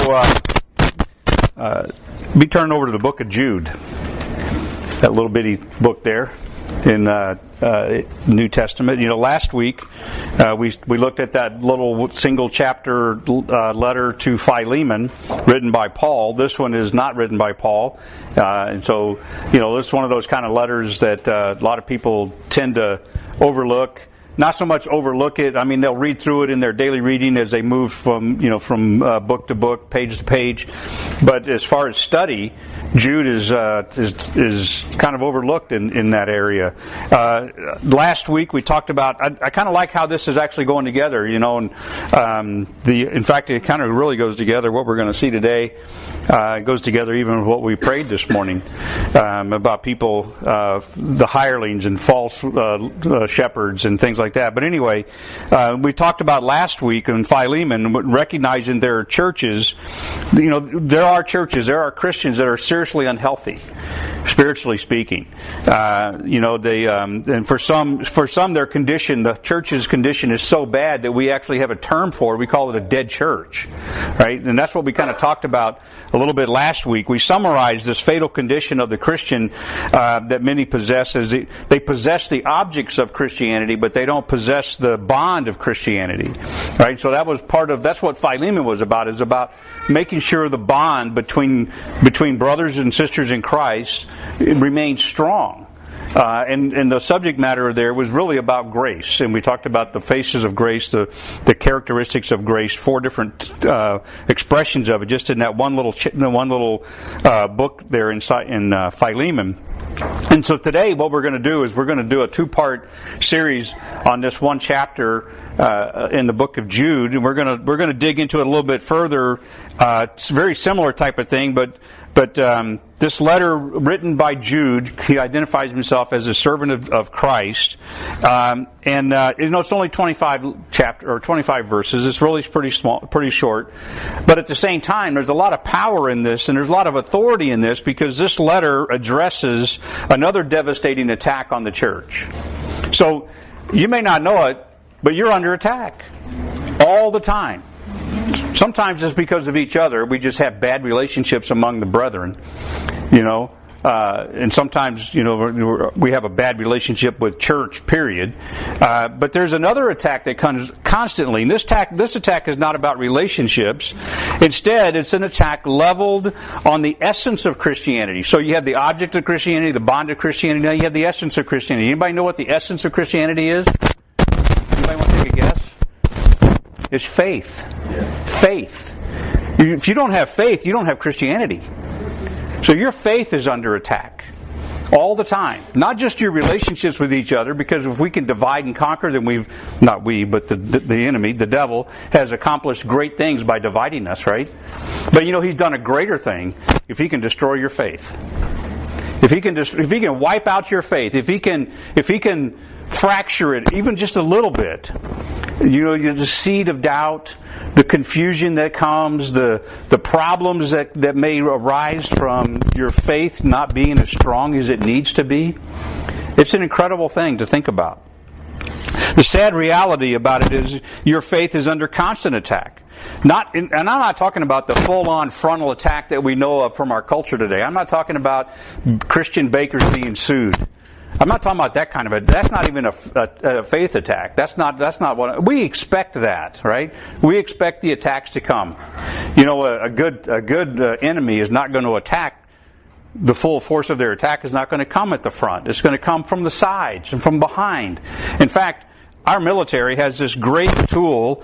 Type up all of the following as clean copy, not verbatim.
Be turning over to the book of Jude, that little bitty book there in New Testament. Last week we looked at that little single chapter letter to Philemon, written by Paul. This one is not written by Paul, and so this is one of those kind of letters that a lot of people tend to overlook. Not so much overlook it. I mean, they'll read through it in their daily reading as they move from book to book, page to page. But as far as study, Jude is kind of overlooked in that area. Last week we talked about. I kind of like how this is actually going together. In fact, it kind of really goes together. What we're going to see today goes together even with what we prayed this morning about people, the hirelings and false shepherds and things like that. But anyway, we talked about last week in Philemon, recognizing there are churches, there are Christians that are seriously unhealthy, spiritually speaking. And for some their condition, the church's condition is so bad that we actually have a term for it. We call it a dead church, right? And that's what we kind of talked about a little bit last week. We summarized this fatal condition of the Christian that many possess as they possess the objects of Christianity, but they don't possess the bond of Christianity, right? So that's what Philemon was about, is about making sure the bond between brothers and sisters in Christ remains strong. And the subject matter there was really about grace, and we talked about the faces of grace, the characteristics of grace, 4 different expressions of it, just in that one little book there in Philemon. And so today, what we're going to do is we're going to do a 2-part series on this one chapter in the book of Jude, and we're going to dig into it a little bit further. It's a very similar type of thing, but this letter written by Jude, he identifies himself as a servant of Christ, and it's only 25 verses. It's really pretty small, pretty short, but at the same time, there's a lot of power in this, and there's a lot of authority in this, because this letter addresses another devastating attack on the church. So you may not know it, but you're under attack all the time. Sometimes it's because of each other. We just have bad relationships among the brethren, and sometimes, we have a bad relationship with church, period. But there's another attack that comes constantly. And this attack is not about relationships. Instead, it's an attack leveled on the essence of Christianity. So you have the object of Christianity, the bond of Christianity, now you have the essence of Christianity. Anybody know what the essence of Christianity is? Anybody want to take a guess? It's faith. Yeah. Faith. If you don't have faith, you don't have Christianity. So your faith is under attack all the time. Not just your relationships with each other, because if we can divide and conquer, then the enemy, the devil, has accomplished great things by dividing us, right? But he's done a greater thing if he can destroy your faith. If he can wipe out your faith, if he can fracture it even just a little bit, the seed of doubt, the confusion that comes, the problems that may arise from your faith not being as strong as it needs to be. It's an incredible thing to think about. The sad reality about it is your faith is under constant attack. And I'm not talking about the full-on frontal attack that we know of from our culture today. I'm not talking about Christian bakers being sued. I'm not talking about that kind of that's not even a faith attack. That's not what we expect. That, right? We expect the attacks to come. A good enemy is not going to attack. The full force of their attack is not going to come at the front. It's going to come from the sides and from behind. In fact, our military has this great tool.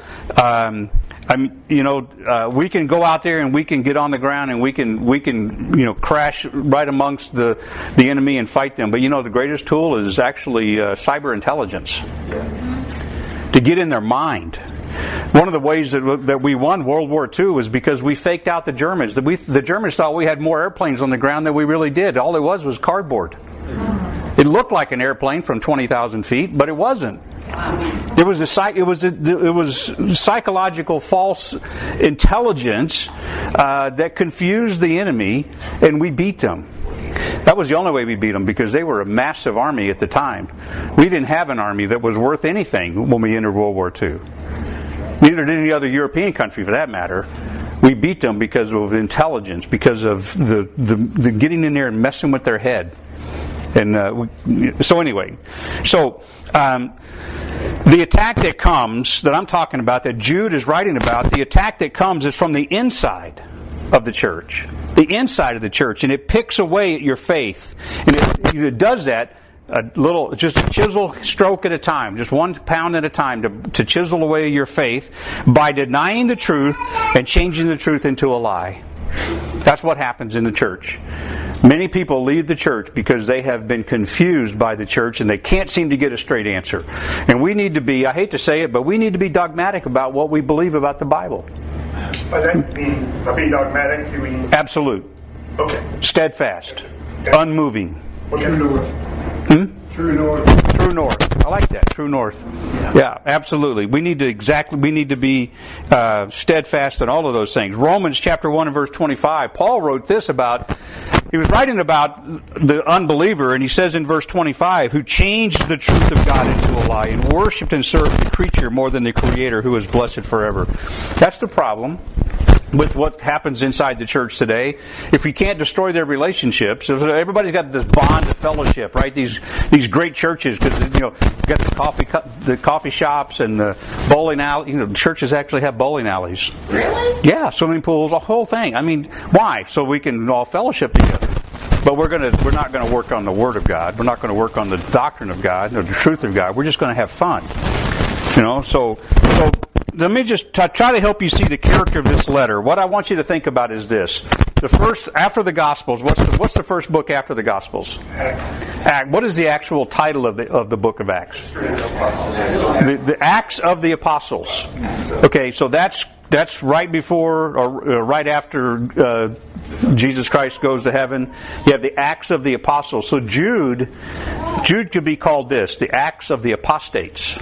We can go out there and we can get on the ground and we can crash right amongst the enemy and fight them. But the greatest tool is actually cyber intelligence, to get in their mind. One of the ways that we won World War II was because we faked out the Germans. The Germans thought we had more airplanes on the ground than we really did. All it was cardboard. It looked like an airplane from 20,000 feet, but it wasn't. It was psychological false intelligence that confused the enemy, and we beat them. That was the only way we beat them, because they were a massive army at the time. We didn't have an army that was worth anything when we entered World War II. Neither did any other European country, for that matter. We beat them because of intelligence, because of the getting in there and messing with their head. And the attack that comes, that I'm talking about, that Jude is writing about, the attack that comes is from the inside of the church. The inside of the church. And it picks away at your faith. And it does that just a chisel stroke at a time, just 1 pound at a time to chisel away your faith by denying the truth and changing the truth into a lie. That's what happens in the church. Many people leave the church because they have been confused by the church and they can't seem to get a straight answer. And we need to be, I hate to say it, but we need to be dogmatic about what we believe about the Bible. By that mean, by being dogmatic, you mean? Absolute. Okay. Steadfast. Okay. Unmoving. True north. True north. True north. I like that. True north. Yeah, absolutely. We need to be steadfast in all of those things. Romans chapter 1 and verse 25. Paul wrote this he was writing about the unbeliever, and he says in verse 25, who changed the truth of God into a lie and worshipped and served the creature more than the Creator, who is blessed forever. That's the problem with what happens inside the church today. If we can't destroy their relationships, everybody's got this bond of fellowship, right? These great churches, because you got the coffee shops and the bowling alley. Churches actually have bowling alleys. Really? Yeah, swimming pools, a whole thing. I mean, why? So we can all fellowship together. But we're not going to work on the Word of God. We're not going to work on the doctrine of God or the truth of God. We're just going to have fun. So let me just try to help you see the character of this letter. What I want you to think about is this. The first, after the Gospels, what's the first book after the Gospels? Acts. What is the actual title of the book of Acts? The Acts of the Apostles. Okay, so that's right before or right after Jesus Christ goes to heaven. You have the Acts of the Apostles. So Jude could be called this, the Acts of the Apostates.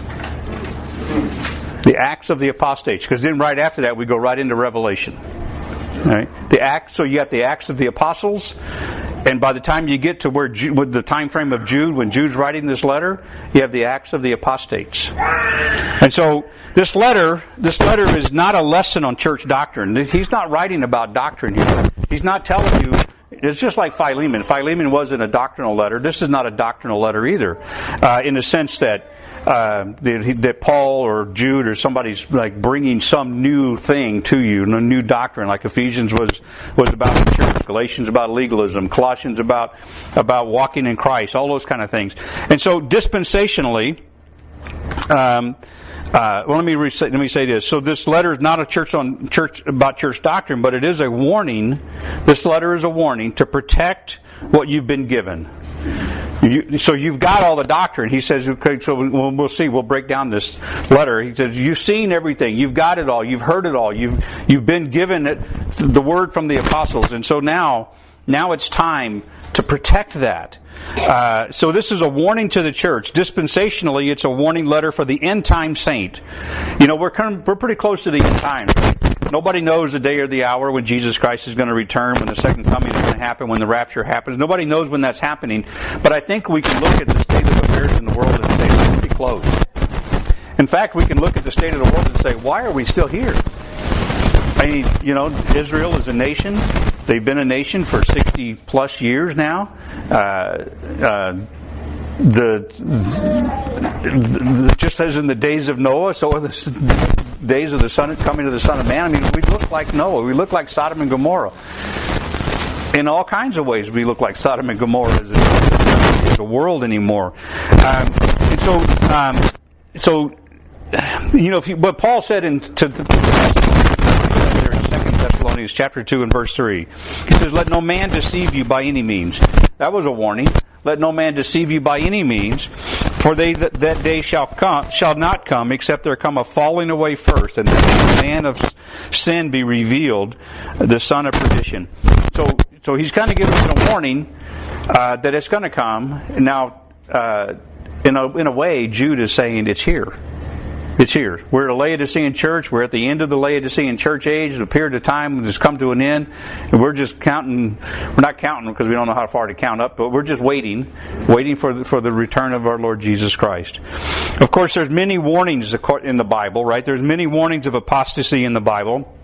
The Acts of the Apostates, because then right after that we go right into Revelation. Right? So you have the Acts of the Apostles, and by the time you get to with the time frame of Jude, when Jude's writing this letter, you have the Acts of the Apostates. And so this letter is not a lesson on church doctrine. He's not writing about doctrine here. He's not telling you. It's just like Philemon. Philemon wasn't a doctrinal letter. This is not a doctrinal letter either, in the sense that Paul or Jude or somebody's like bringing some new thing to you, a new doctrine, like Ephesians was about the church, Galatians about legalism, Colossians about walking in Christ, all those kind of things. And so dispensationally, let me say this. So this letter is not about church doctrine, but it is a warning. This letter is a warning to protect what you've been given. So you've got all the doctrine. He says, okay, so we'll see. We'll break down this letter. He says, you've seen everything. You've got it all. You've heard it all. You've been given the word from the apostles. And so now it's time to protect that. So this is a warning to the church. Dispensationally, it's a warning letter for the end time saint. We're pretty close to the end times. Nobody knows the day or the hour when Jesus Christ is going to return, when the second coming is going to happen, when the rapture happens. Nobody knows when that's happening. But I think we can look at the state of affairs in the world and say it's pretty close. In fact, we can look at the state of the world and say, why are we still here? I mean, Israel is a nation. They've been a nation for 60 plus years now. Just as in the days of Noah, so are the days of the coming of the Son of Man. I mean, we look like Noah. We look like Sodom and Gomorrah. In all kinds of ways, we look like Sodom and Gomorrah as a world anymore. What Paul said in 2 Thessalonians chapter 2 and verse 3, he says, "Let no man deceive you by any means." That was a warning. Let no man deceive you by any means, for that day shall not come, except there come a falling away first, and then the man of sin be revealed, the son of perdition. So he's kind of giving us a warning that it's going to come. Now, in a way, Jude is saying it's here. It's here. We're at a Laodicean church. We're at the end of the Laodicean church age. The period of time has come to an end. And we're just counting. We're not counting because we don't know how far to count up, but we're just waiting for the return of our Lord Jesus Christ. Of course, there's many warnings in the Bible, right? There's many warnings of apostasy in the Bible.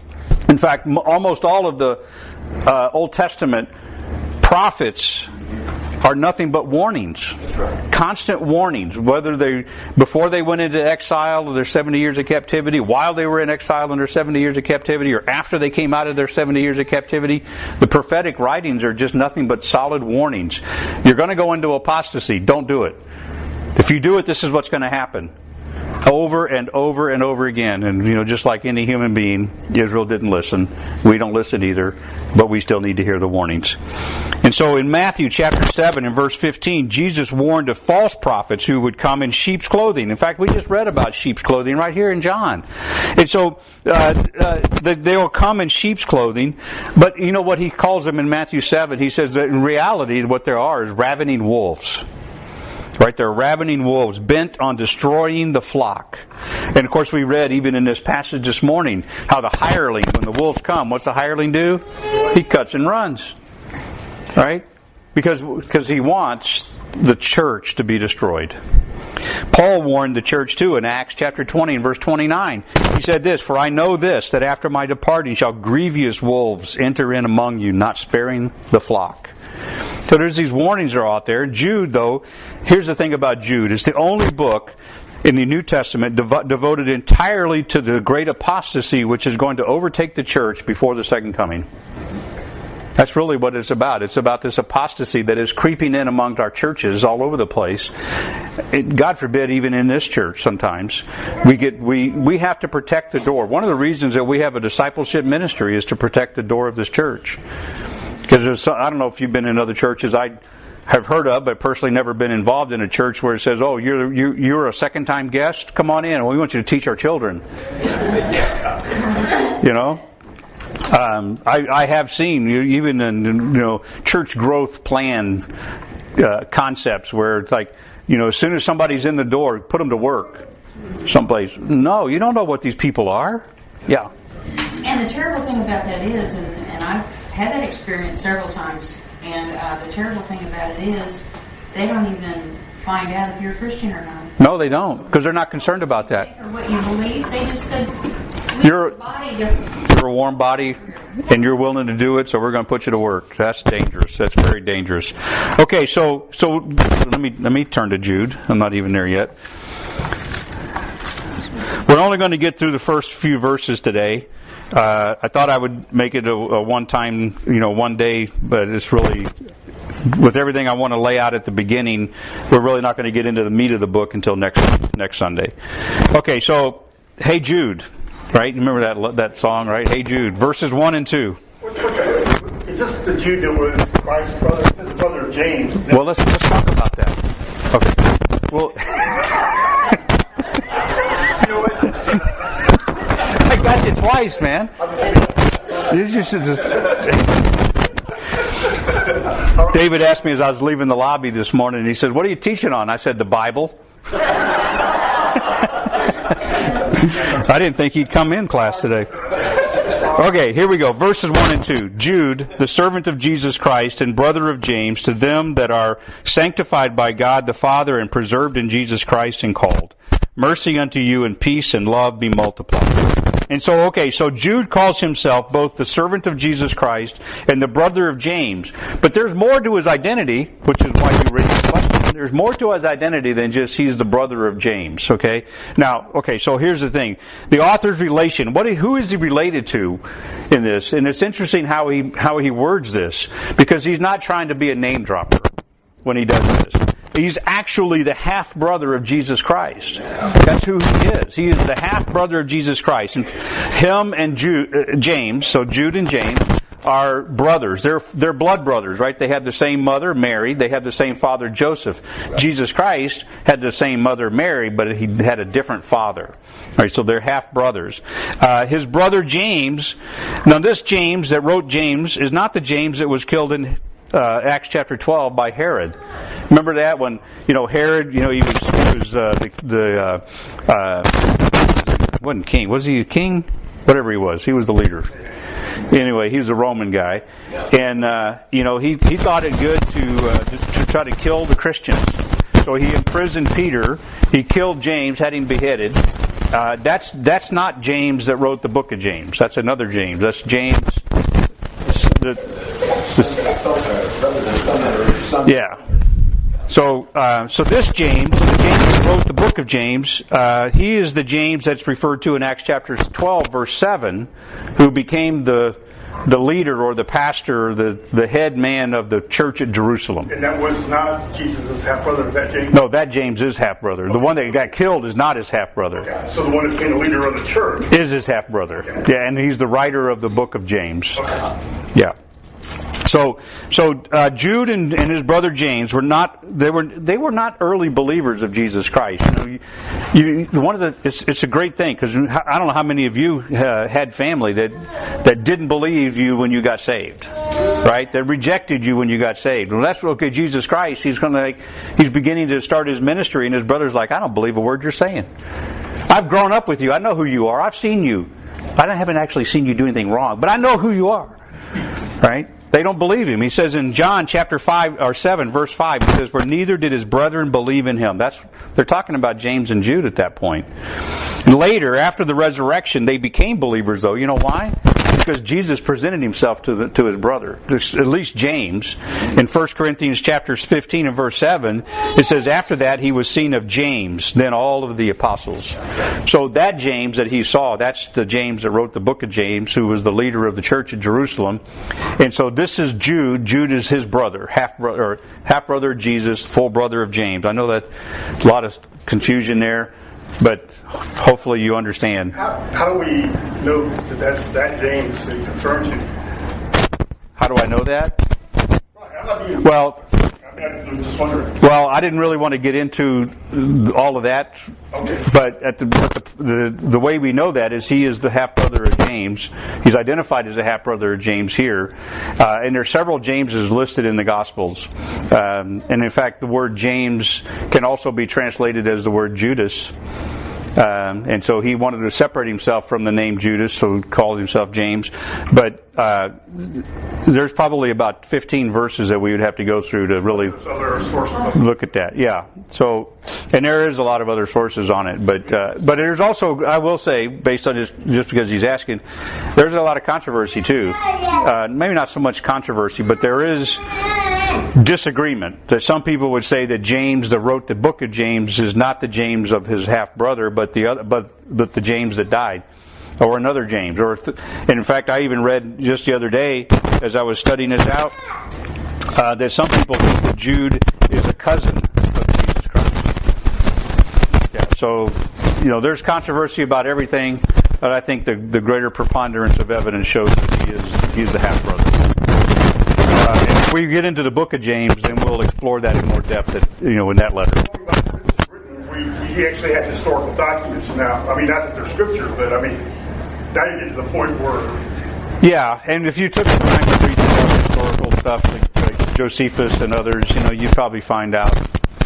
In fact, almost all of the Old Testament prophets are nothing but warnings. Constant warnings. Whether before they went into exile or their 70 years of captivity, while they were in exile in their 70 years of captivity, or after they came out of their 70 years of captivity, the prophetic writings are just nothing but solid warnings. You're going to go into apostasy. Don't do it. If you do it, this is what's going to happen. Over and over and over again. And, just like any human being, Israel didn't listen. We don't listen either, but we still need to hear the warnings. And so in Matthew chapter 7 and verse 15, Jesus warned of false prophets who would come in sheep's clothing. In fact, we just read about sheep's clothing right here in John. And so they will come in sheep's clothing, but you know what he calls them in Matthew 7? He says that in reality what there are is ravening wolves. Right, they're ravening wolves bent on destroying the flock. And of course we read even in this passage this morning how the hireling, when the wolves come, what's the hireling do? He cuts and runs. Right? Because he wants the church to be destroyed. Paul warned the church too in Acts chapter 20 and verse 29. He said this, "For I know this, that after my departing shall grievous wolves enter in among you, not sparing the flock." So there's these warnings that are out there. Jude, though, here's the thing about Jude. It's the only book in the New Testament devoted entirely to the great apostasy which is going to overtake the church before the second coming. That's really what it's about. It's about this apostasy that is creeping in among our churches all over the place. God forbid, even in this church sometimes. We have to protect the door. One of the reasons that we have a discipleship ministry is to protect the door of this church. Because I don't know if you've been in other churches I have heard of, but personally never been involved in a church where it says, "Oh, you're a second-time guest. Come on in. We want you to teach our children." I have seen even in church growth plan concepts where it's like as soon as somebody's in the door, put them to work someplace. No, you don't know what these people are. Yeah. And the terrible thing about that is, and I've had that experience several times, and the terrible thing about it is they don't even find out if you're a Christian or not. No, they don't, because they're not concerned about that. Or what you believe, they just said, you're a warm body, and you're willing to do it, so we're going to put you to work. That's dangerous. That's very dangerous. Okay, so let me turn to Jude. I'm not even there yet. We're only going to get through the first few verses today. I thought I would make it a one-time, one day, but it's really, with everything I want to lay out at the beginning, we're really not going to get into the meat of the book until next Sunday. Okay, so, Hey Jude, right? Remember that song, right? Hey Jude, verses 1 and 2. Is this the Jude that was Christ's brother? This is the brother of James. Well, let's talk about that. Okay. Well, You know what? I got you twice, man. You should just. David asked me as I was leaving the lobby this morning, and he said, "What are you teaching on?" I said, "The Bible." I didn't think he'd come in class today. Okay, here we go. Verses 1 and 2. Jude, the servant of Jesus Christ and brother of James, to them that are sanctified by God the Father and preserved in Jesus Christ and called. Mercy unto you and peace and love be multiplied. And so Jude calls himself both the servant of Jesus Christ and the brother of James. But there's more to his identity, which is why you raised the question. There's more to his identity than just he's the brother of James, okay? Now, so here's the thing. The author's relation, who is he related to in this? And it's interesting how he words this, because he's not trying to be a name dropper when he does this. He's actually the half-brother of Jesus Christ. That's who he is. He is the half-brother of Jesus Christ. And him and James, so Jude and James, are brothers. They're blood brothers, right? They have the same mother, Mary. They have the same father, Joseph. Jesus Christ had the same mother, Mary, but he had a different father. All right, so they're half-brothers. His brother James, now this James that wrote James is not the James that was killed in Acts chapter 12 by Herod. Remember that when Herod, he was wasn't king. Was he a king? Whatever he was the leader. Anyway, he's a Roman guy, and he thought it good to try to kill the Christians. So he imprisoned Peter. He killed James, had him beheaded, That's not James that wrote the book of James. That's another James. That's James. Yeah. So this James, the James that wrote the book of James, he is the James that's referred to in Acts chapter 12, verse 7, who became the leader or the pastor, the head man of the church at Jerusalem. And that was not Jesus' half-brother, that James? No, that James is half-brother. The one that got killed is not his half-brother. Okay. So the one that became the leader of the church is his half-brother. Okay. Yeah, and he's the writer of the book of James. Okay. Yeah. So Jude and his brother James were not early believers of Jesus Christ. It's a great thing, because I don't know how many of you had family that didn't believe you when you got saved, right? That rejected you when you got saved. Well, that's okay. Jesus Christ, he's beginning to start his ministry, and his brother's like, I don't believe a word you're saying. I've grown up with you. I know who you are. I've seen you. I haven't actually seen you do anything wrong, but I know who you are, right? They don't believe him. He says in John chapter 5 or 7, verse 5, he says, "For neither did his brethren believe in him." They're talking about James and Jude at that point. And later, after the resurrection, they became believers, though. You know why? Because Jesus presented himself to his brother, at least James. In 1 Corinthians chapters 15 and verse 7, it says, "After that he was seen of James, then all of the apostles." So that James that he saw, that's the James that wrote the book of James, who was the leader of the church at Jerusalem. And so this is Jude. Jude is his brother, half-brother of Jesus, full brother of James. I know that a lot of confusion there, but hopefully you understand. How do we know that that's that James that confirms you? How do I know that? Well, I'm just wondering. Well, I didn't really want to get into all of that. Okay. But the way we know that is he is the half-brother of James. He's identified as a half-brother of James here. And there are several Jameses listed in the Gospels. And in fact, the word James can also be translated as the word Judas. And so he wanted to separate himself from the name Judas, so he called himself James. But there's probably about 15 verses that we would have to go through to really look at that. Yeah. So, and there is a lot of other sources on it, but there's also, I will say, based on just because he's asking, there's a lot of controversy too. Maybe not so much controversy, but there is disagreement. That some people would say that James that wrote the book of James is not the James of his half brother, but the James that died, or another James. And in fact, I even read just the other day, as I was studying this out, that some people think that Jude is a cousin of Jesus Christ. Yeah. So, there's controversy about everything, but I think the greater preponderance of evidence shows that he is the half brother. If we get into the book of James, then we'll explore that in more depth, in that letter. We actually have historical documents now. I mean, not that they're scripture, but now you get to the point where... Yeah, and if you took the time to read the historical stuff, like Josephus and others, you'd probably find out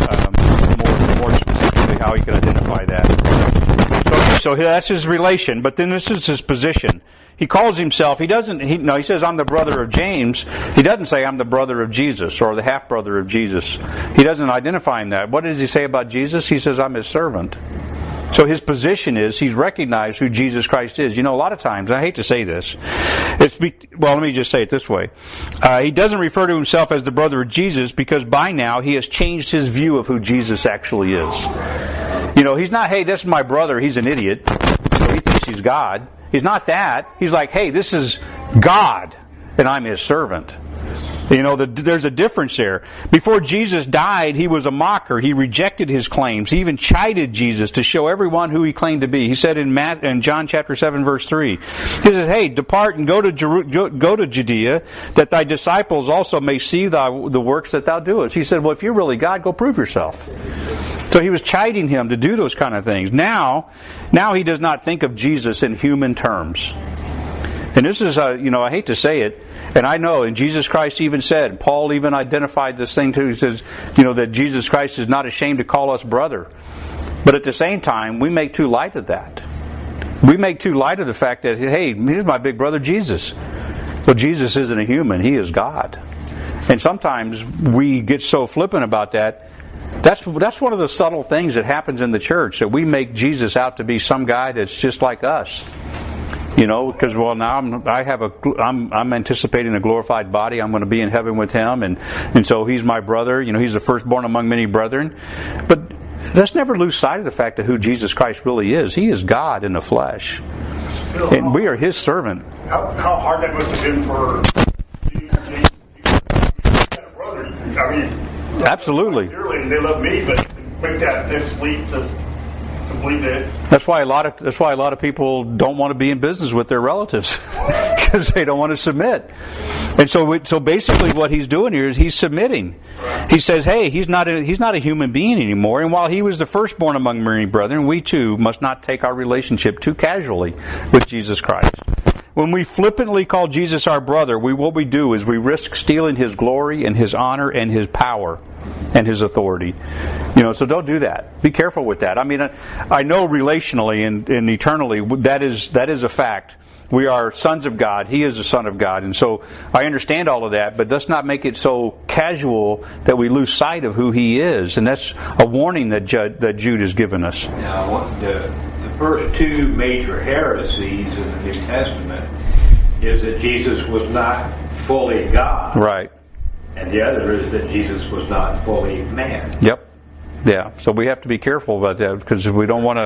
more specifically how he could identify that. So that's his relation, but then this is his position. He calls himself, he says, "I'm the brother of James." He doesn't say, "I'm the brother of Jesus," or the half-brother of Jesus. He doesn't identify him that. What does he say about Jesus? He says, "I'm his servant." So his position is, he's recognized who Jesus Christ is. A lot of times, and I hate to say this, let me just say it this way. He doesn't refer to himself as the brother of Jesus because by now he has changed his view of who Jesus actually is. He's not, "Hey, this is my brother, he's an idiot." He thinks he's God. He's not that. He's like, "Hey, this is God, and I'm his servant." There's a difference there. Before Jesus died, he was a mocker. He rejected his claims. He even chided Jesus to show everyone who he claimed to be. He said in John chapter 7, verse 3, he said, "Hey, depart and go to Judea, that thy disciples also may see the works that thou doest." He said, "Well, if you're really God, go prove yourself." So he was chiding him to do those kind of things. Now he does not think of Jesus in human terms. And this is, I hate to say it, and I know, and Jesus Christ even said, Paul even identified this thing too. He says, that Jesus Christ is not ashamed to call us brother. But at the same time, we make too light of that. We make too light of the fact that, hey, here's my big brother Jesus. Well, Jesus isn't a human, he is God. And sometimes we get so flippant about that That's one of the subtle things that happens in the church, that we make Jesus out to be some guy that's just like us. Because now I'm anticipating a glorified body. I'm going to be in heaven with him, and so he's my brother. He's the firstborn among many brethren. But let's never lose sight of the fact of who Jesus Christ really is. He is God in the flesh, and we are his servant. How hard that must have been for you got a brother. I mean, absolutely. Dearly, and they love me, but make that next leap to believe that. That's why a lot of people don't want to be in business with their relatives, because they don't want to submit. And so basically, what he's doing here is he's submitting. He says, "Hey, he's not a human being anymore. And while he was the firstborn among many brethren, we too must not take our relationship too casually with Jesus Christ." When we flippantly call Jesus our brother, what we do is we risk stealing his glory and his honor and his power and his authority. So don't do that. Be careful with that. I mean, I know relationally and eternally that is a fact. We are sons of God. He is the Son of God. And so I understand all of that, but let's not make it so casual that we lose sight of who he is. And that's a warning that Jude has given us. Now, the first two major heresies in the New Testament is that Jesus was not fully God. Right. And the other is that Jesus was not fully man. Yep. Yeah, so we have to be careful about that, because we don't want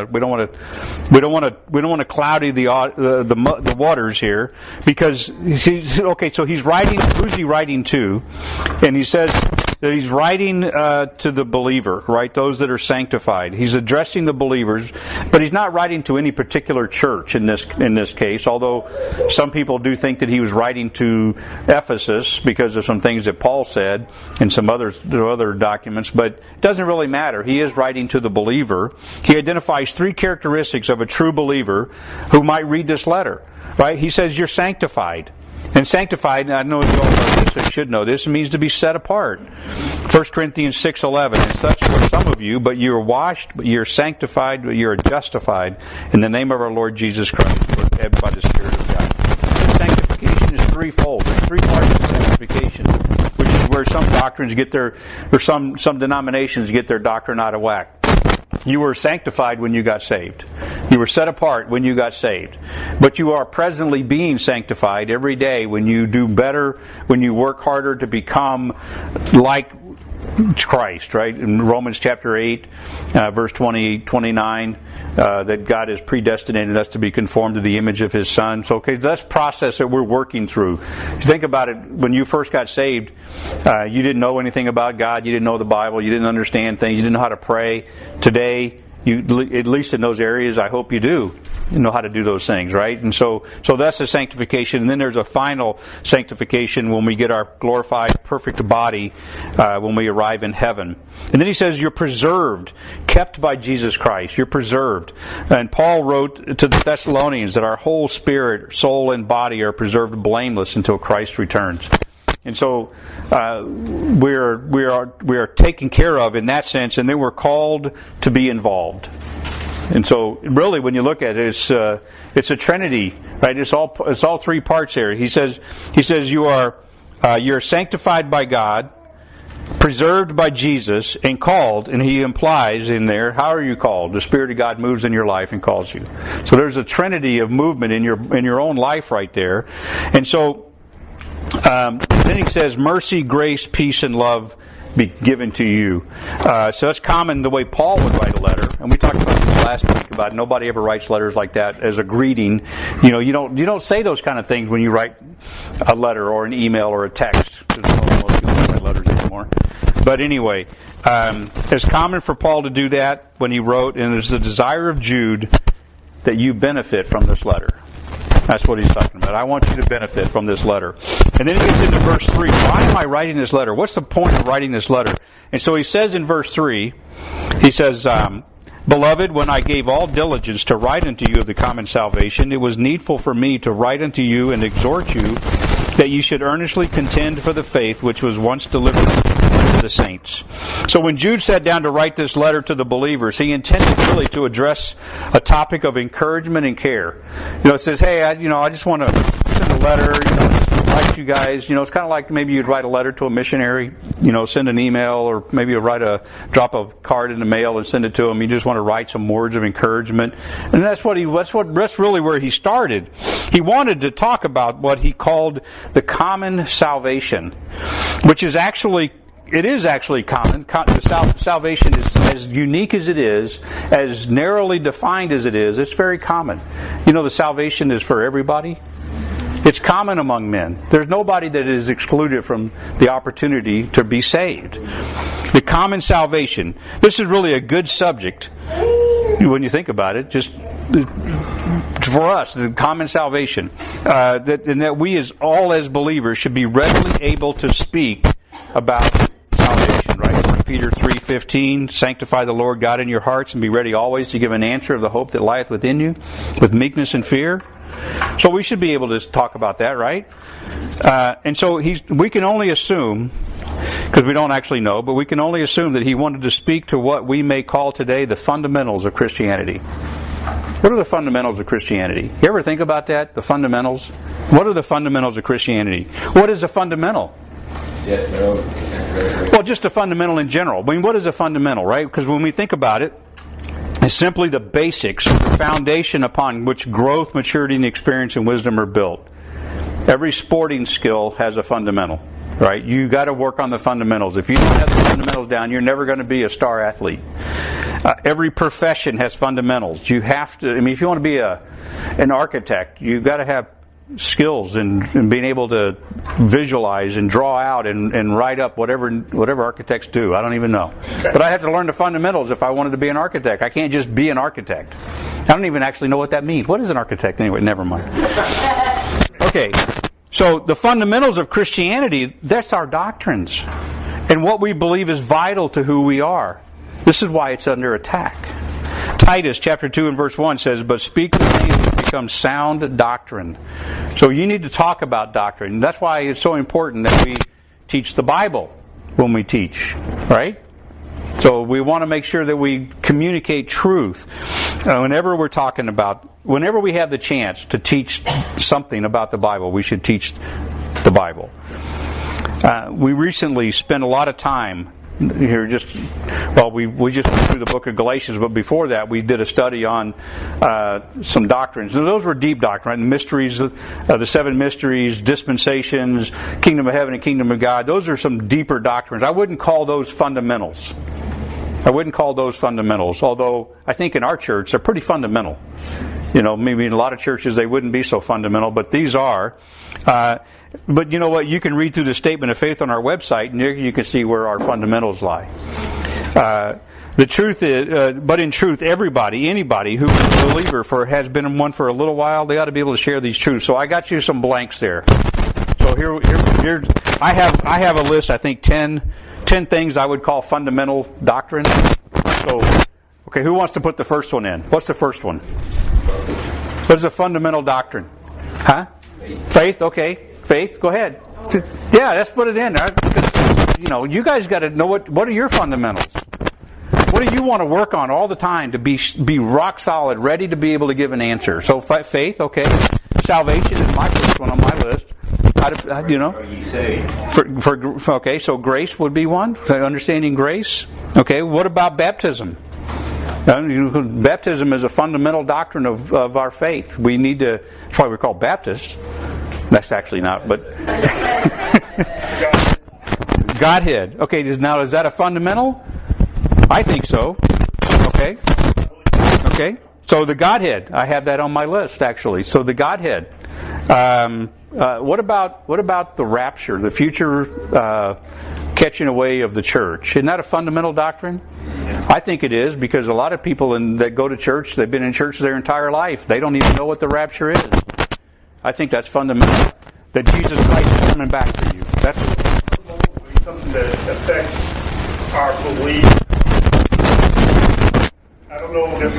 to cloudy the waters here, because so he's writing. Who's he writing to? And he says that he's writing to the believer, right? Those that are sanctified. He's addressing the believers, but he's not writing to any particular church in this case. Although some people do think that he was writing to Ephesus because of some things that Paul said and some other documents, but it doesn't really matter. He is writing to the believer. He identifies three characteristics of a true believer who might read this letter. Right? He says you're sanctified. And sanctified, I know you all know this, or should know this, it means to be set apart. 1 Corinthians 6:11, and such were some of you, but you are washed, but you are sanctified, but you are justified in the name of our Lord Jesus Christ, by the Spirit of God. And sanctification is threefold. There's three parts of sanctification, which is where some doctrines get their, or some denominations get their doctrine out of whack. You were sanctified when you got saved. You were set apart when you got saved. But you are presently being sanctified every day when you do better, when you work harder to become like Christ, right? In Romans chapter 8, verse 29, that God has predestinated us to be conformed to the image of His Son. So, that's the process that we're working through. If you think about it, when you first got saved, you didn't know anything about God, you didn't know the Bible, you didn't understand things, you didn't know how to pray. Today, you, at least in those areas, I hope you do. You know how to do those things, right? And so that's the sanctification. And then there's a final sanctification when we get our glorified, perfect body, when we arrive in heaven. And then he says, you're preserved, kept by Jesus Christ. You're preserved. And Paul wrote to the Thessalonians that our whole spirit, soul, and body are preserved blameless until Christ returns. And so we are taken care of in that sense, and then we're called to be involved. And so, really, when you look at it, it's a Trinity, right? It's all three parts here. He says you're sanctified by God, preserved by Jesus, and called. And he implies in there, how are you called? The Spirit of God moves in your life and calls you. So there's a Trinity of movement in your own life right there. And so then he says, mercy, grace, peace, and love be given to you. So that's common the way Paul would write a letter, and we talked about this last week about nobody ever writes letters like that as a greeting. You don't say those kind of things when you write a letter or an email or a text. Because most people don't write letters anymore. But anyway, it's common for Paul to do that when he wrote, and it's the desire of Jude that you benefit from this letter. That's what he's talking about. I want you to benefit from this letter. And then he gets into verse 3. Why am I writing this letter? What's the point of writing this letter? And so he says in verse 3, he says, Beloved, when I gave all diligence to write unto you of the common salvation, it was needful for me to write unto you and exhort you that you should earnestly contend for the faith which was once delivered to the saints. So when Jude sat down to write this letter to the believers, he intended really to address a topic of encouragement and care. It says, hey, I just want to send a letter, write you guys, it's kind of like maybe you'd write a letter to a missionary, send an email, or maybe you drop a card in the mail and send it to him. You just want to write some words of encouragement. And that's really where he started. He wanted to talk about what he called the common salvation, which is actually common. Salvation is as unique as it is, as narrowly defined as it is. It's very common. The salvation is for everybody. It's common among men. There's nobody that is excluded from the opportunity to be saved. The common salvation. This is really a good subject when you think about it. Just for us, the common salvation. That we as believers should be readily able to speak about salvation, right? 1 Peter 3:15, sanctify the Lord God in your hearts and be ready always to give an answer of the hope that lieth within you with meekness and fear. So we should be able to talk about that, right? And so we can only assume, because we don't actually know, but we can only assume that he wanted to speak to what we may call today the fundamentals of Christianity. What are the fundamentals of Christianity? You ever think about that? The fundamentals? What are the fundamentals of Christianity? What is a fundamental? Well, just a fundamental in general. I mean, what is a fundamental, right? Because when we think about it, it's simply the basics, the foundation upon which growth, maturity, and experience and wisdom are built. Every sporting skill has a fundamental, right? You got to work on the fundamentals. If you don't have the fundamentals down, you're never going to be a star athlete. Every profession has fundamentals. You have to. I mean, if you want to be an architect, you've got to have skills and being able to visualize and draw out and write up whatever architects do. I don't even know. But I have to learn the fundamentals if I wanted to be an architect. I can't just be an architect. I don't even actually know what that means. What is an architect anyway? Never mind. Okay, so the fundamentals of Christianity, that's our doctrines. And what we believe is vital to who we are. This is why it's under attack. Titus chapter 2 and verse 1 says, but speak the things that become sound doctrine. So you need to talk about doctrine. That's why it's so important that we teach the Bible when we teach, right? So we want to make sure that we communicate truth. Whenever we have the chance to teach something about the Bible, we should teach the Bible. We recently spent a lot of time here, we just went through the book of Galatians, but before that we did a study on some doctrines. And those were deep doctrines, right? Mysteries, the seven mysteries, dispensations, kingdom of heaven and kingdom of God. Those are some deeper doctrines. I wouldn't call those fundamentals. Although I think in our church they're pretty fundamental. Maybe in a lot of churches they wouldn't be so fundamental, but these are. But you know what? You can read through the Statement of Faith on our website, and you can see where our fundamentals lie. The truth is, but in truth, anybody who is a believer has been one for a little while, they ought to be able to share these truths. So I got you some blanks there. So here I have a list. I think 10 things I would call fundamental doctrines. So, okay, who wants to put the first one in? What's the first one? What is a fundamental doctrine? Huh? Faith. Okay. Faith. Go ahead. Yeah, let's put it in. You guys got to know what are your fundamentals. What do you want to work on all the time to be rock solid, ready to be able to give an answer? So faith. Okay. Salvation is my first one on my list. Okay, so grace would be one. Understanding grace. Okay, what about baptism? Baptism is a fundamental doctrine of our faith. We need to. That's why we're called Baptists. That's actually not, but Godhead. Okay, now is that a fundamental? I think so. Okay. So the Godhead, I have that on my list actually. So the Godhead. What about the rapture, the future catching away of the church? Isn't that a fundamental doctrine? I think it is, because a lot of people that go to church, they've been in church their entire life. They don't even know what the rapture is. I think that's fundamental. That Jesus Christ is coming back for you. That's something that affects our belief. I don't know if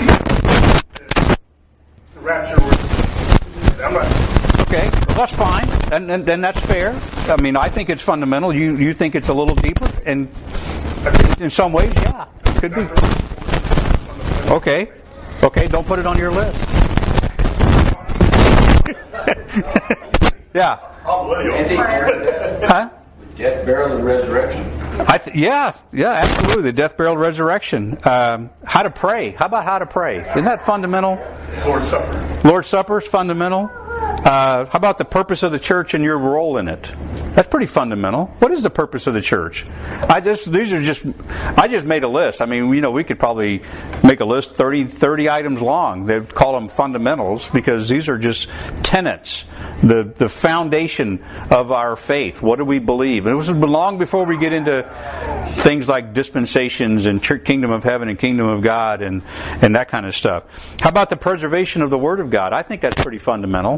the rapture was. I'm not. Okay, well, that's fine, and that's fair. I mean, I think it's fundamental. You think it's a little deeper, and in some ways, yeah, it could be. Okay, don't put it on your list. Yeah. Huh? Death, burial, and resurrection. Yeah, absolutely. Death, burial, resurrection. How to pray. How about how to pray? Isn't that fundamental? Lord's Supper. Lord's Supper is fundamental. How about the purpose of the church and your role in it? That's pretty fundamental. What is the purpose of the church? I just made a list. I mean, we could probably make a list 30 items long. They'd call them fundamentals because these are just tenets, the foundation of our faith. What do we believe? And it was long before we get into things like dispensations and kingdom of heaven and kingdom of God and that kind of stuff. How about the preservation of the Word of God? I think that's pretty fundamental.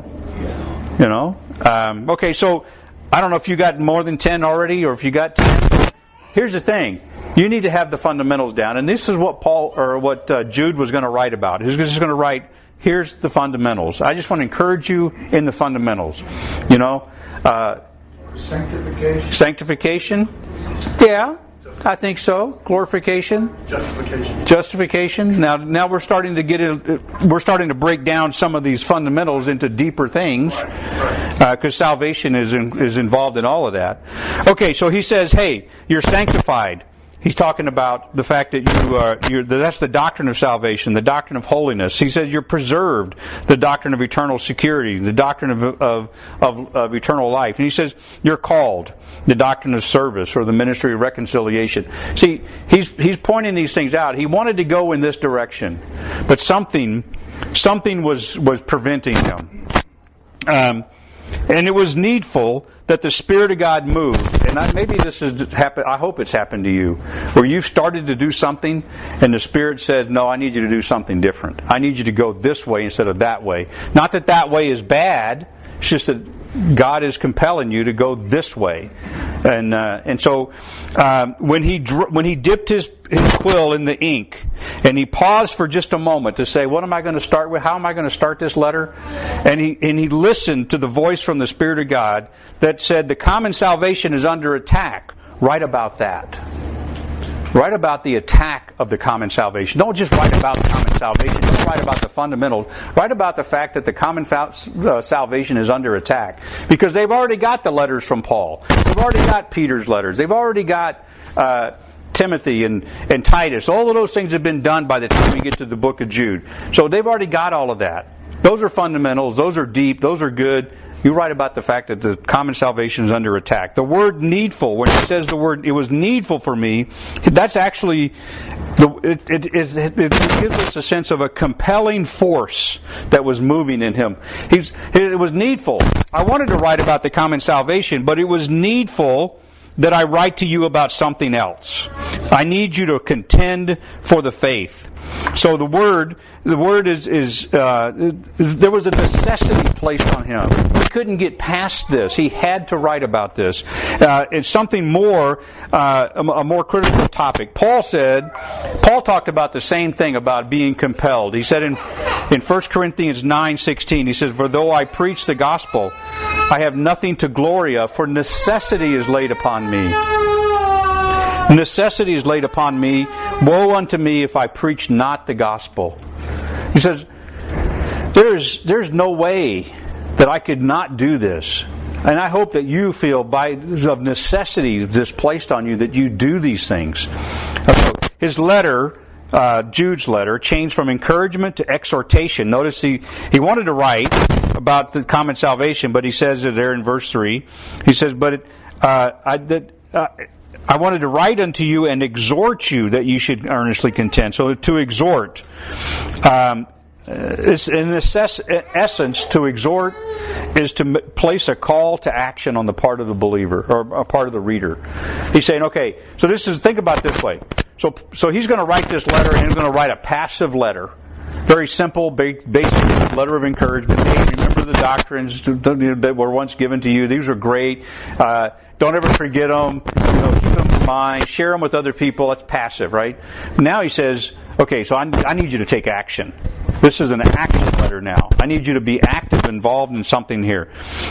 Okay, so I don't know if you got more than 10 already or if you got 10. Here's the thing. You need to have the fundamentals down. And this is what Jude was going to write about. He's just going to write, here's the fundamentals. I just want to encourage you in the fundamentals. Sanctification? Yeah, I think so. Glorification? Justification. Now we're starting to break down some of these fundamentals into deeper things, because salvation is involved in all of that. Okay, so he says, hey, you're sanctified. He's talking about the fact that that's the doctrine of salvation, the doctrine of holiness. He says you're preserved, the doctrine of eternal security, the doctrine of eternal life. And he says you're called, the doctrine of service or the ministry of reconciliation. See, he's pointing these things out. He wanted to go in this direction, but something was preventing him. And it was needful that the Spirit of God moved. And maybe this has happened. I hope it's happened to you, where you've started to do something, and the Spirit said, "No, I need you to do something different. I need you to go this way instead of that way." Not that way is bad. It's just that God is compelling you to go this way. And so when he dipped his quill in the ink, and he paused for just a moment to say, what am I going to start with? How am I going to start this letter? And he listened to the voice from the Spirit of God that said, the common salvation is under attack. Write about that. Write about the attack of the common salvation. Don't just write about the common salvation. Don't write about the fundamentals. Write about the fact that the common salvation is under attack. Because they've already got the letters from Paul. They've already got Peter's letters. They've already got Timothy and Titus. All of those things have been done by the time we get to the book of Jude. So they've already got all of that. Those are fundamentals. Those are deep. Those are good. You write about the fact that the common salvation is under attack. The word needful, when he says the word, it was needful for me, that's actually, it gives us a sense of a compelling force that was moving in him. It was needful. I wanted to write about the common salvation, but it was needful that I write to you about something else. I need you to contend for the faith. So the word is there was a necessity placed on him. He couldn't get past this. He had to write about this. It's something more, a more critical topic. Paul talked about the same thing about being compelled. He said in 1 Corinthians 9:16, he says, "For though I preach the gospel, I have nothing to glory of, for necessity is laid upon me. Necessity is laid upon me. Woe unto me if I preach not the gospel." He says, there's no way that I could not do this. And I hope that you feel of necessity this placed on you that you do these things. His letter, Jude's letter, changed from encouragement to exhortation. Notice he wanted to write about the common salvation, but he says it there in verse 3. He says, I wanted to write unto you and exhort you that you should earnestly contend. So to exhort, it's in essence, to exhort is to place a call to action on the part of the believer or a part of the reader. He's saying, okay, so think about it this way. So he's going to write this letter, and he's going to write a passive letter. Very simple, basic letter of encouragement. Hey, remember the doctrines that were once given to you. These are great. Don't ever forget them. Keep them in mind. Share them with other people. That's passive, right? Now he says, okay, so I need you to take action. This is an action letter now. I need you to be active, involved in something here.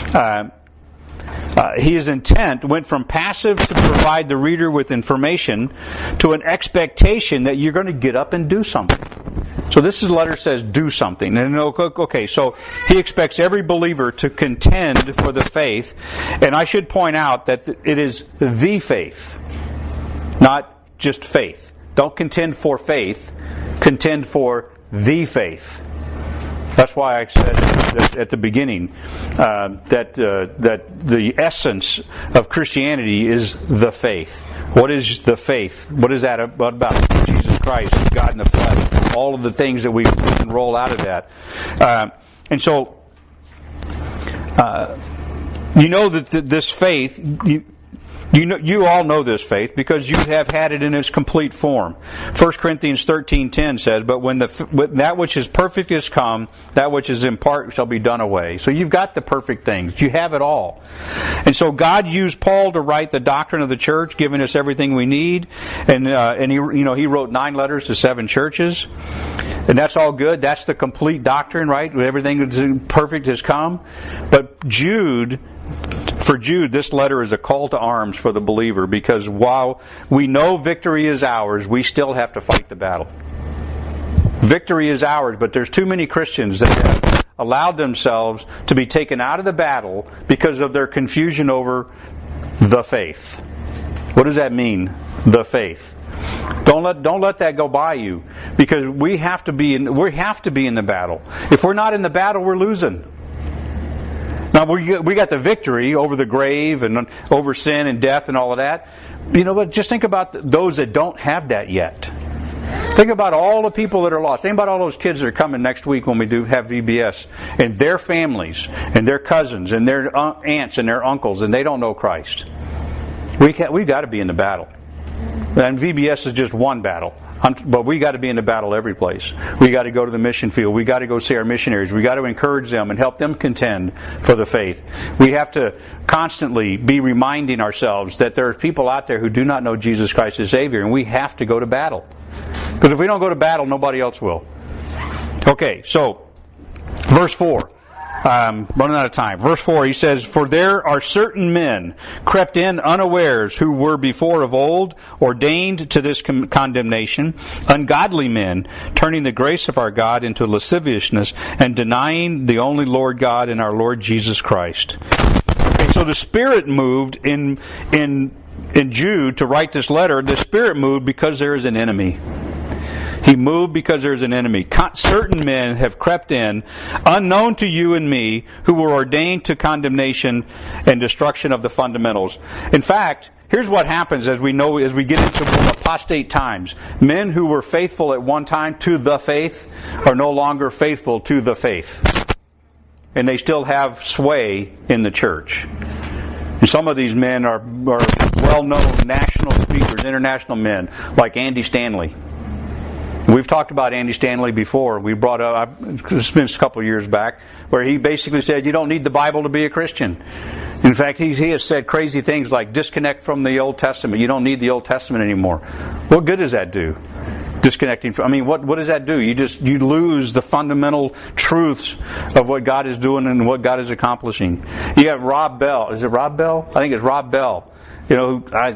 His intent went from passive to provide the reader with information to an expectation that you're going to get up and do something. So this letter says do something. And okay, so he expects every believer to contend for the faith. And I should point out that it is the faith, not just faith. Don't contend for faith. Contend for the faith. That's why I said at the beginning that the essence of Christianity is the faith. What is the faith? What is that about? Jesus Christ, God in the flesh, all of the things that we can roll out of that. And so, you know that this faith, you all know this faith because you have had it in its complete form. 1 Corinthians 13:10 says, "But when that which is perfect is come, that which is in part shall be done away." So you've got the perfect things. You have it all. And so God used Paul to write the doctrine of the church, giving us everything we need. And he wrote 9 letters to 7 churches. And that's all good. That's the complete doctrine, right? Everything that's perfect has come. But for Jude, this letter is a call to arms for the believer, because while we know victory is ours, we still have to fight the battle. Victory is ours, but there's too many Christians that have allowed themselves to be taken out of the battle because of their confusion over the faith. What does that mean? The faith. Don't let that go by you, because we have to be in the battle. If we're not in the battle, we're losing. Now, we got the victory over the grave and over sin and death and all of that. But just think about those that don't have that yet. Think about all the people that are lost. Think about all those kids that are coming next week when we do have VBS, and their families and their cousins and their aunts and their uncles, and they don't know Christ. We've got to be in the battle. And VBS is just one battle. But we got to be in the battle every place. We got to go to the mission field. We got to go see our missionaries. We got to encourage them and help them contend for the faith. We have to constantly be reminding ourselves that there are people out there who do not know Jesus Christ as Savior, and we have to go to battle. Because if we don't go to battle, nobody else will. Okay, so verse 4. Running out of time. Verse 4, he says, "For there are certain men crept in unawares, who were before of old ordained to this condemnation, ungodly men, turning the grace of our God into lasciviousness, and denying the only Lord God and our Lord Jesus Christ." Okay, so the Spirit moved in Jude to write this letter. The Spirit moved because there is an enemy. He moved because there's an enemy. Certain men have crept in, unknown to you and me, who were ordained to condemnation and destruction of the fundamentals. In fact, here's what happens as we get into more apostate times. Men who were faithful at one time to the faith are no longer faithful to the faith. And they still have sway in the church. And some of these men are well-known national speakers, international men, like Andy Stanley. We've talked about Andy Stanley before. We brought up, it's been a couple of years back, where he basically said you don't need the Bible to be a Christian. In fact, he has said crazy things like disconnect from the Old Testament. You don't need the Old Testament anymore. What good does that do? Disconnecting from, what does that do? You lose the fundamental truths of what God is doing and what God is accomplishing. You have Rob Bell. Is it Rob Bell? I think it's Rob Bell. I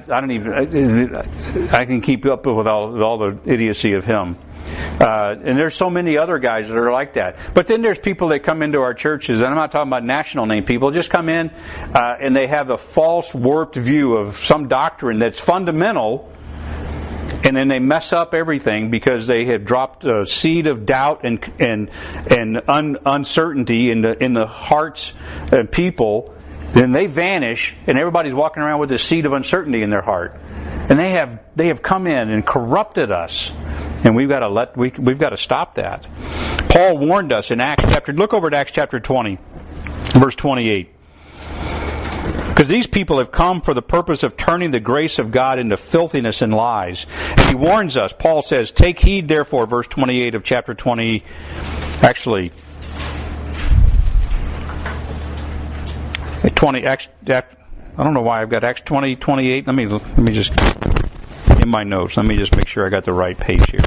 can keep up with all the idiocy of him. And there's so many other guys that are like that. But then there's people that come into our churches, and I'm not talking about national name people, just come in and they have a false, warped view of some doctrine that's fundamental, and then they mess up everything because they have dropped a seed of doubt and uncertainty in the hearts of people. Then they vanish, and everybody's walking around with this seed of uncertainty in their heart, and they have come in and corrupted us, and we've got to stop that. Paul warned us in Acts chapter. Look over at Acts chapter 20, verse 28, because these people have come for the purpose of turning the grace of God into filthiness and lies. And he warns us. Paul says, "Take heed, therefore," verse 28 of chapter 20. Actually. 20, I don't know why I've got Acts 20, 28. Let me just, in my notes, let me just make sure I got the right page here.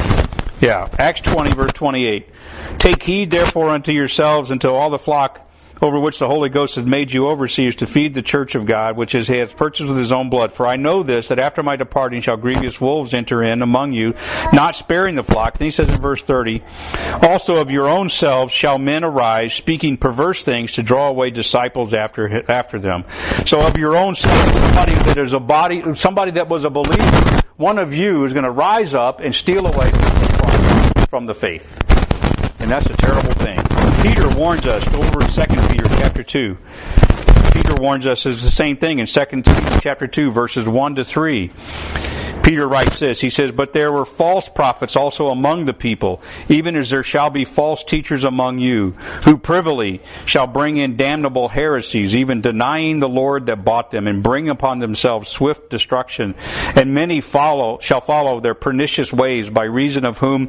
Yeah, Acts 20, verse 28. "Take heed, therefore, unto yourselves, until all the flock over which the Holy Ghost has made you overseers to feed the church of God, which he has purchased with his own blood. For I know this, that after my departing shall grievous wolves enter in among you, not sparing the flock. Then he says in verse 30, also of your own selves shall men arise, speaking perverse things to draw away disciples after them. So of your own self, somebody that was a believer, one of you is going to rise up and steal away from the faith. And that's a terrible thing. Peter warns us over 2 Peter chapter 2. Peter warns us is the same thing in 2 Peter chapter 2, verses 1 to 3. Peter writes this, he says, but there were false prophets also among the people, even as there shall be false teachers among you, who privily shall bring in damnable heresies, even denying the Lord that bought them, and bring upon themselves swift destruction. And many shall follow their pernicious ways, by reason of whom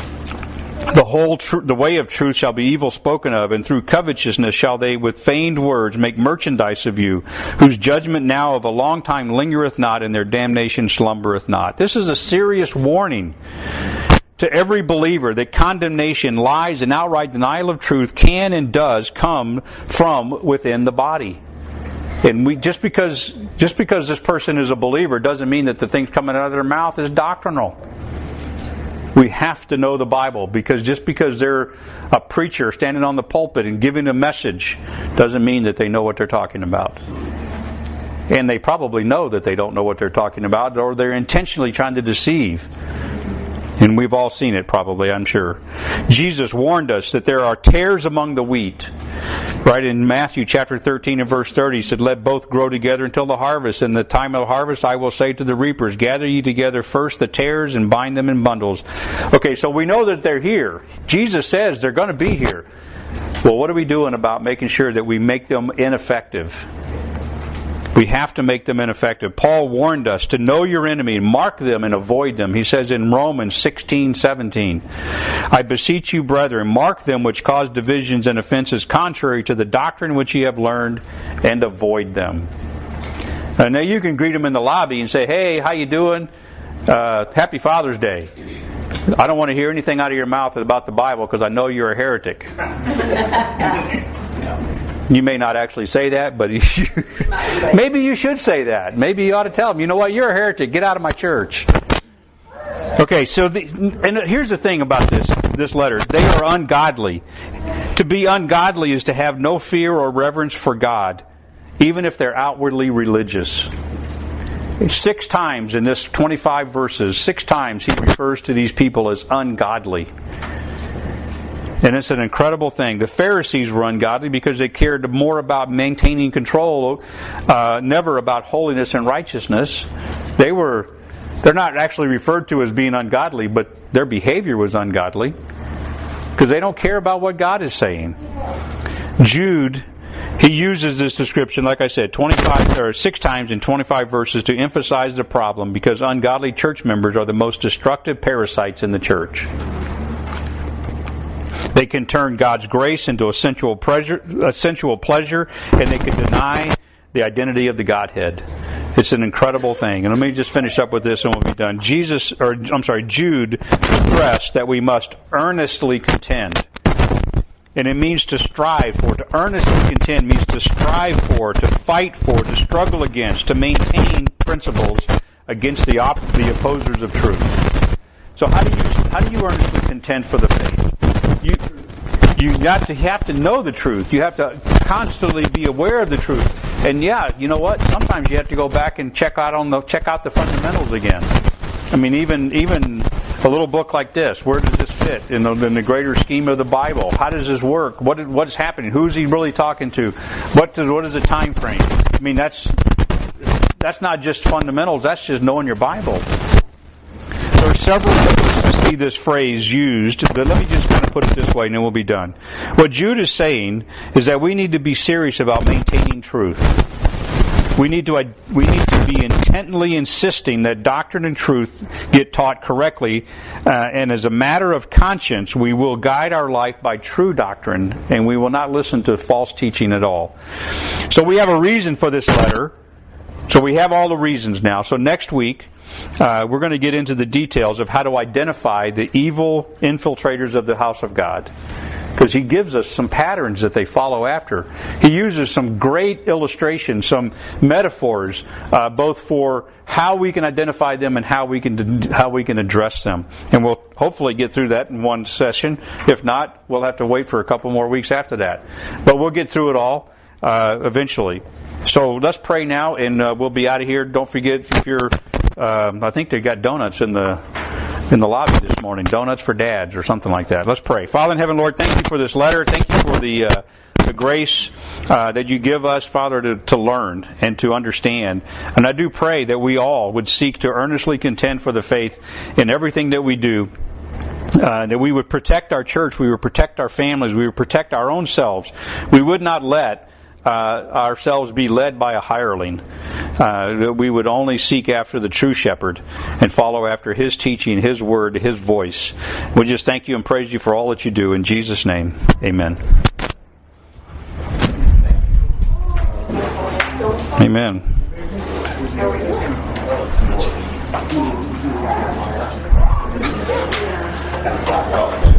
the way of truth shall be evil spoken of, and through covetousness shall they with feigned words make merchandise of you, whose judgment now of a long time lingereth not, and their damnation slumbereth not. This is a serious warning to every believer that condemnation, lies, and outright denial of truth can and does come from within the body. And just because this person is a believer doesn't mean that the things coming out of their mouth is doctrinal. We have to know the Bible, because just because they're a preacher standing on the pulpit and giving a message doesn't mean that they know what they're talking about. And they probably know that they don't know what they're talking about, or they're intentionally trying to deceive. And we've all seen it probably, I'm sure. Jesus warned us that there are tares among the wheat. Right in Matthew chapter 13 and verse 30, he said, let both grow together until the harvest. In the time of the harvest I will say to the reapers, gather ye together first the tares and bind them in bundles. Okay, so we know that they're here. Jesus says they're going to be here. Well, what are we doing about making sure that we make them ineffective? We have to make them ineffective. Paul warned us to know your enemy, mark them and avoid them. He says in Romans 16:17, I beseech you, brethren, mark them which cause divisions and offenses contrary to the doctrine which ye have learned, and avoid them. Now you can greet them in the lobby and say, hey, how you doing? Happy Father's Day. I don't want to hear anything out of your mouth about the Bible because I know you're a heretic. You may not actually say that, but maybe you should say that. Maybe you ought to tell them, you know what, you're a heretic. Get out of my church. Okay, so and here's the thing about this letter. They are ungodly. To be ungodly is to have no fear or reverence for God, even if they're outwardly religious. 6 times in this 25 verses, 6 times he refers to these people as ungodly. And it's an incredible thing. The Pharisees were ungodly because they cared more about maintaining control, never about holiness and righteousness. They're not actually referred to as being ungodly, but their behavior was ungodly because they don't care about what God is saying. Jude, he uses this description, like I said, 6 times in 25 verses to emphasize the problem, because ungodly church members are the most destructive parasites in the church. They can turn God's grace into a sensual pleasure, and they can deny the identity of the Godhead. It's an incredible thing. And let me just finish up with this and we'll be done. Jude stressed that we must earnestly contend. And it means to strive for. To earnestly contend means to strive for, to fight for, to struggle against, to maintain principles against the opposers of truth. So how do you earnestly contend for the faith? You have to know the truth. You have to constantly be aware of the truth. And yeah, you know what? Sometimes you have to go back and check out the fundamentals again. I mean, even a little book like this, where does this fit in the greater scheme of the Bible? How does this work? What's happening? Who's he really talking to? What is the time frame? I mean, that's not just fundamentals. That's just knowing your Bible. There are several ways to see this phrase used, but let me just kind of put it this way and then we'll be done. What Jude is saying is that we need to be serious about maintaining truth. We need to be intently insisting that doctrine and truth get taught correctly, and as a matter of conscience, we will guide our life by true doctrine, and we will not listen to false teaching at all. So we have a reason for this letter. So we have all the reasons now. So next week, we're going to get into the details of how to identify the evil infiltrators of the house of God. because he gives us some patterns that they follow after. He uses some great illustrations, some metaphors, both for how we can identify them and how we can address them. And we'll hopefully get through that in one session. If not, we'll have to wait for a couple more weeks after that. But we'll get through it all eventually. So let's pray now, and we'll be out of here. Don't forget, if you're, I think they got donuts in the lobby this morning. Donuts for dads or something like that. Let's pray. Father in heaven, Lord, thank you for this letter. Thank you for the grace that you give us, Father, to learn and to understand. And I do pray that we all would seek to earnestly contend for the faith in everything that we do. That we would protect our church, we would protect our families, we would protect our own selves. We would not let ourselves be led by a hireling. We would only seek after the true shepherd and follow after his teaching, his word, his voice. We just thank you and praise you for all that you do. In Jesus' name, amen. Amen.